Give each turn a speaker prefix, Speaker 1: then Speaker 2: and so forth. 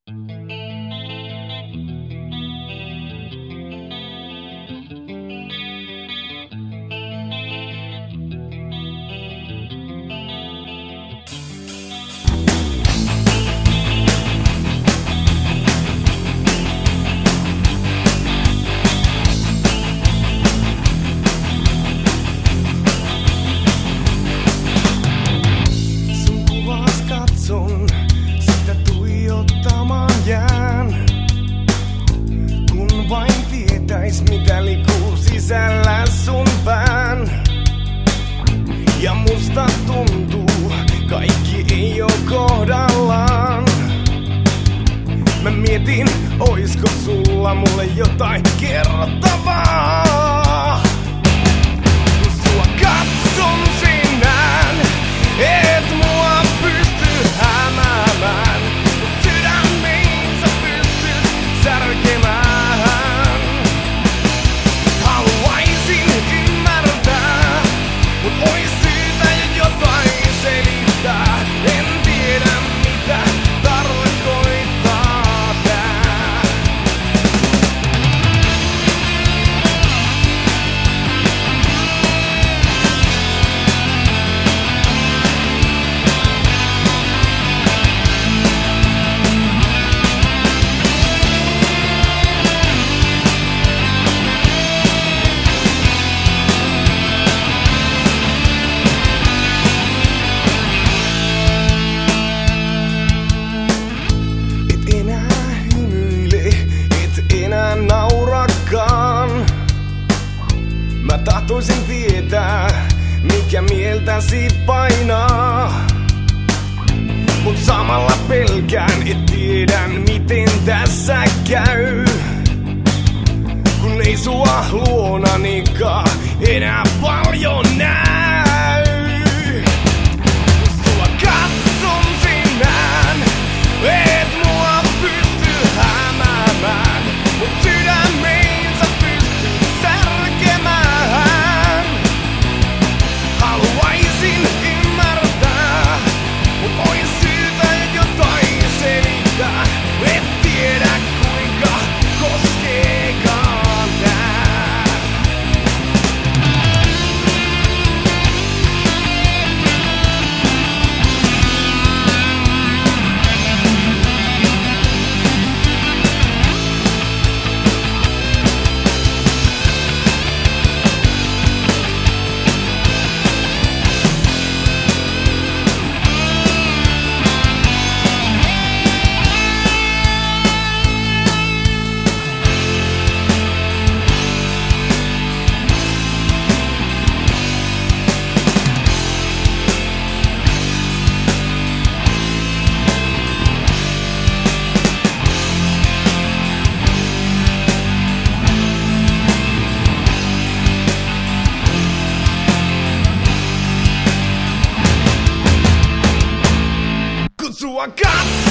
Speaker 1: Sitä tuijottamaan jään, kun vain tietäis mitä liikkuu sisällä sun pään. Ja musta tuntuu, kaikki ei oo kohdallaan. Mä mietin, oisko sulla mulle jotain kerrottavaa. Kun sua katson sinään, et mua pysty hämäämään, mut sydämiin sä pystyt särkemään. Haluaisin ymmärtää, mut ois syytä jo jotain selittää. En tiedä mitä tarkoittaa tää. Mä tahtoisin tietää, mikä mieltäsi painaa. Mut samalla pelkään, et tiedän miten tässä käy. Kun ei sua luonanikaan enää paljon näy. Kun sua katson sinään, et mua pysty hämäämään, mut sydämiin sä pystyt särkemään. Haluaisin ymmärtää, mut ois syytä jotain selittää. Et tiedä kuinka koskeekaan tää. Sua katson